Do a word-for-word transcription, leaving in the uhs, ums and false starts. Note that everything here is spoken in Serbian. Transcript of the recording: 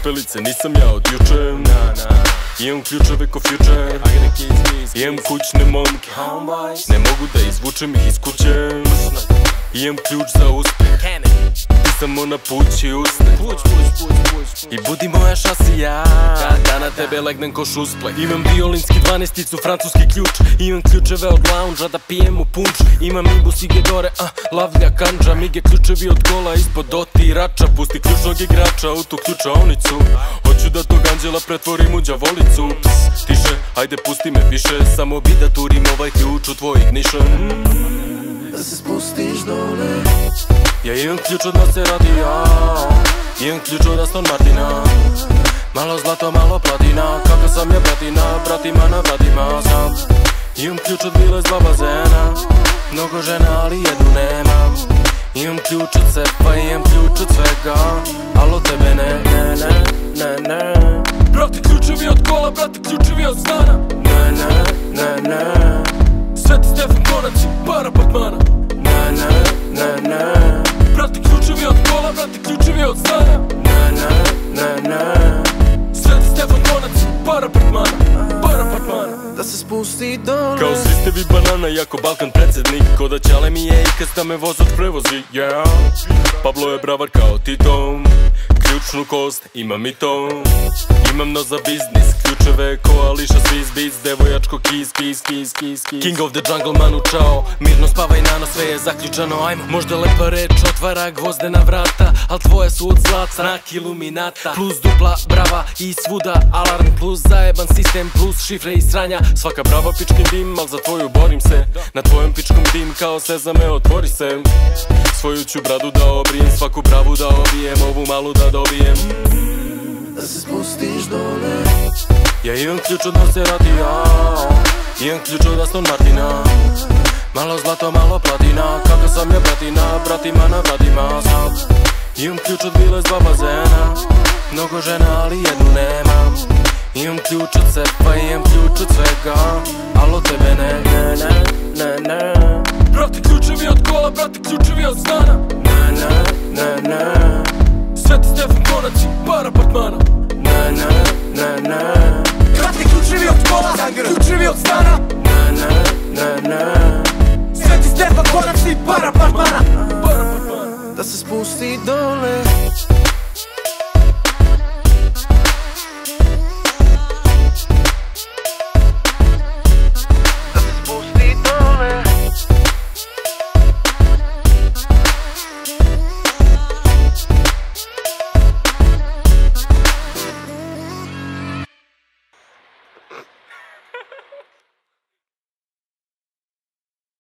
cipelice, nisam ja od juče. Imam ključeve ko future, imam kućne momke, ne mogu da izvučem ih iz kuće. Imam ključ za uspeh, ti samo napući usne i budi moja šasija, da na tebe legnem ko šusple. Imam violinski dvanaesticu, francuski ključ, imam ključeve od lounge-a da pijem u punč. Imam imbus i gedore, ah, lavlja kanđa, mige ključevi od kola ispod dotirača. Pusti ključnog igrača u tu ključaonicu, hoću da tog anđela pretvorim u đavolicu. Pss, tiše, ajde pusti me više, samo bi da turim ovaj ključ u tvoj ignition. Da se spustiš dole. Ja imam ključ od Maseratija, imam ključ od Aston Martina, malo zlato, malo platina, kakva sam ja bratina, bratima na vratima sam. Imam ključ od vile s dva bazena, mnogo žena ali jednu nemam. Imam ključ od sefa, imam ključ od svega, al od tebe ne, ne, ne, ne, ne. Brate ključevi od kola, brate ključevi od stana, ne, ne, ne, ne. Sveti Stefan Konac i par apartmana, ne, ne, ne, ne. Brate ključevi od kola, brate ključevi od stana, ne, ne, ne, ne. Sveti Stefan Konac i par apartmana, par apartmana. Da se spusti dole. Kao slistevi banana, jako Balkan predsednik, ko da ćale mi je ikaz da me vozač prevozi, yeah. Pablo je bravar kao Tito, ključnu kost, imam i to. Imam no za biznis, ključeve ko Ališa Swiss Beats, devojačko kiss, kiss, kiss, kiss, kiss. King of the jungle, manu čao, mirno spavaj nano, sve je zaključano, ajmo. Možda lepa reč otvara gvozdena vrata, al tvoje su od zlata, znak iluminata. Plus dupla brava i svuda alarm, plus zajeban sistem, plus šifre i sranja. Svaka brava pičkim dim, al za tvoju borim se, na tvojom pičkom dim kao sezame otvori se. Svoju ću bradu da obrijem, svaku bravu da obijem, ovu malu da dobijem. Da se spustiš dole. Ja imam ključ od Maseratija, imam ključ od Aston Martina, malo zlato, malo platina, kakva sam ja bratina, bratima na vratima sam. Imam ključ od vile s dva bazena, mnogo žena ali jednu nemam. Imam ključ od sefa, imam ključ od svega, al od tebe ne, ne, ne, ne, ne. Brate ključevi od kola, brate ključevi od stana, ne, ne, ne, ne. Sveti Stefan Konac i par apartmana, ne, ne, ne, ne. Brate ključevi od kola, ključevi od stana, ne, ne, ne, ne. Sveti Stefan Konac i par apartmana, par apartmana. Da se spusti dole.